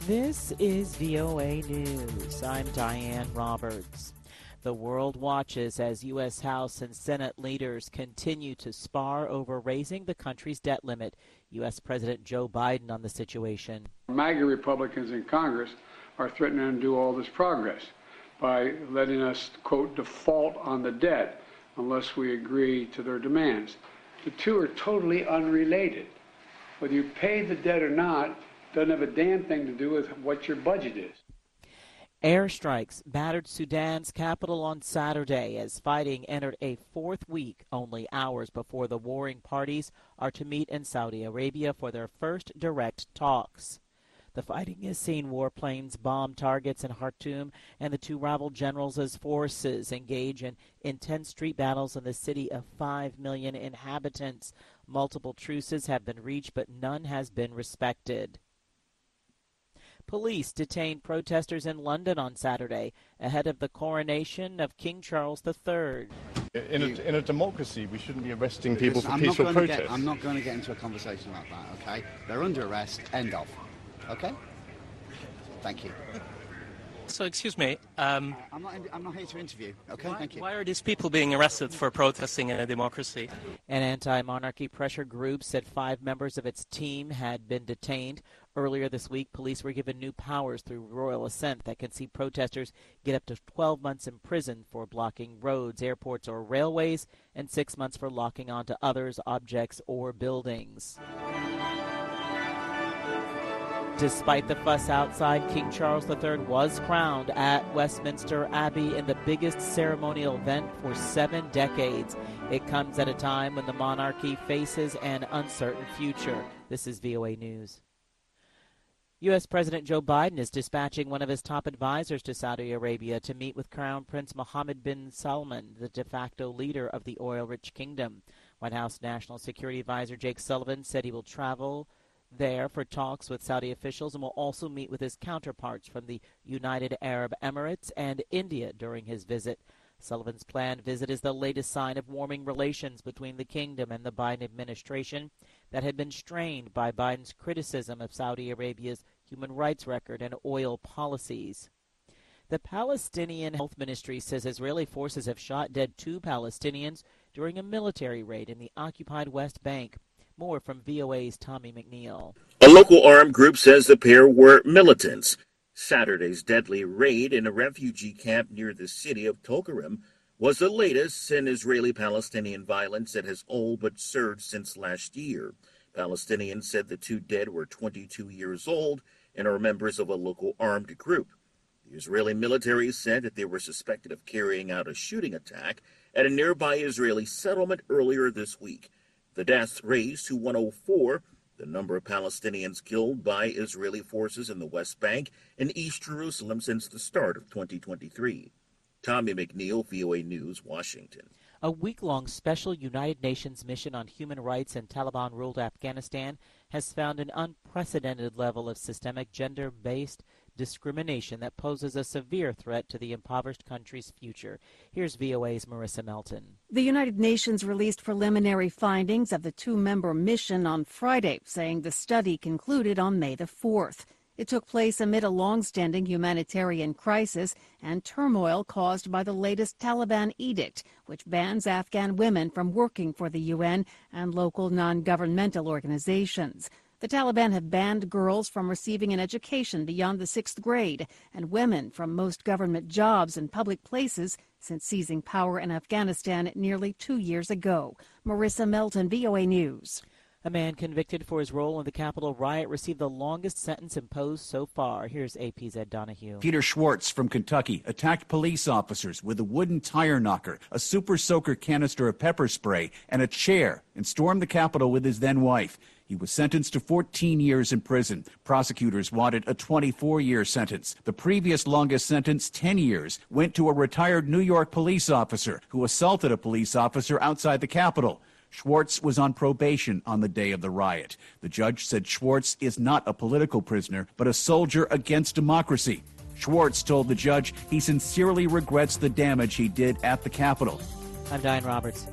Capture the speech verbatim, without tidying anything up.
This is V O A News. I'm Diane Roberts. The world watches as U S House and Senate leaders continue to spar over raising the country's debt limit. U S President Joe Biden on the situation. MAGA Republicans in Congress are threatening to undo all this progress by letting us, quote, default on the debt unless we agree to their demands. The two are totally unrelated. Whether you pay the debt or not doesn't have a damn thing to do with what your budget is. Airstrikes battered Sudan's capital on Saturday as fighting entered a fourth week only hours before the warring parties are to meet in Saudi Arabia for their first direct talks. The fighting has seen warplanes bomb targets in Khartoum and the two rival generals' forces engage in intense street battles in the city of five million inhabitants. Multiple truces have been reached, but none has been respected. Police detained protesters in London on Saturday ahead of the coronation of King Charles the Third. In a, in a democracy, we shouldn't be arresting people Listen, for I'm peaceful not going protest. To get, I'm not going to get into a conversation about that, okay? They're under arrest, end of. Okay? Thank you. So, excuse me. Um, I'm, not, I'm not here to interview, okay? why, Thank you. why are these people being arrested for protesting in a democracy? An anti-monarchy pressure group said five members of its team had been detained. Earlier this week, police were given new powers through royal assent that can see protesters get up to twelve months in prison for blocking roads, airports, or railways, and six months for locking onto others, objects, or buildings. Despite the fuss outside, King Charles the Third was crowned at Westminster Abbey in the biggest ceremonial event for seven decades. It comes at a time when the monarchy faces an uncertain future. This is V O A News. U S President Joe Biden is dispatching one of his top advisors to Saudi Arabia to meet with Crown Prince Mohammed bin Salman, the de facto leader of the oil-rich kingdom. White House National Security Advisor Jake Sullivan said he will travel there for talks with Saudi officials and will also meet with his counterparts from the United Arab Emirates and India during his visit. Sullivan's planned visit is the latest sign of warming relations between the kingdom and the Biden administration that had been strained by Biden's criticism of Saudi Arabia's human rights record and oil policies. The Palestinian Health Ministry says Israeli forces have shot dead two Palestinians during a military raid in the occupied West Bank. More from V O A's Tommy McNeil. A local armed group says the pair were militants. Saturday's deadly raid in a refugee camp near the city of Tulkarem was the latest in Israeli-Palestinian violence that has all but surged since last year. Palestinians said the two dead were twenty-two years old and are members of a local armed group. The Israeli military said that they were suspected of carrying out a shooting attack at a nearby Israeli settlement earlier this week. The deaths raised to one hundred four, the number of Palestinians killed by Israeli forces in the West Bank and East Jerusalem since the start of twenty twenty-three. Tommy McNeil, V O A News, Washington. A week-long special United Nations mission on human rights in Taliban-ruled Afghanistan has found an unprecedented level of systemic gender-based discrimination that poses a severe threat to the impoverished country's future. Here's V O A's Marissa Melton. The United Nations released preliminary findings of the two-member mission on Friday, saying the study concluded on May the fourth. It took place amid a long-standing humanitarian crisis and turmoil caused by the latest Taliban edict, which bans Afghan women from working for the U N and local non-governmental organizations. The Taliban have banned girls from receiving an education beyond the sixth grade and women from most government jobs and public places since seizing power in Afghanistan nearly two years ago. Marissa Melton, V O A News. A man convicted for his role in the Capitol riot received the longest sentence imposed so far. Here's A P's Ed Donahue. Peter Schwartz from Kentucky attacked police officers with a wooden tire knocker, a super soaker canister of pepper spray, and a chair, and stormed the Capitol with his then-wife. He was sentenced to fourteen years in prison. Prosecutors wanted a twenty-four-year sentence. The previous longest sentence, ten years, went to a retired New York police officer who assaulted a police officer outside the Capitol. Schwartz was on probation on the day of the riot. The judge said Schwartz is not a political prisoner, but a soldier against democracy. Schwartz told the judge he sincerely regrets the damage he did at the Capitol. I'm Diane Roberts.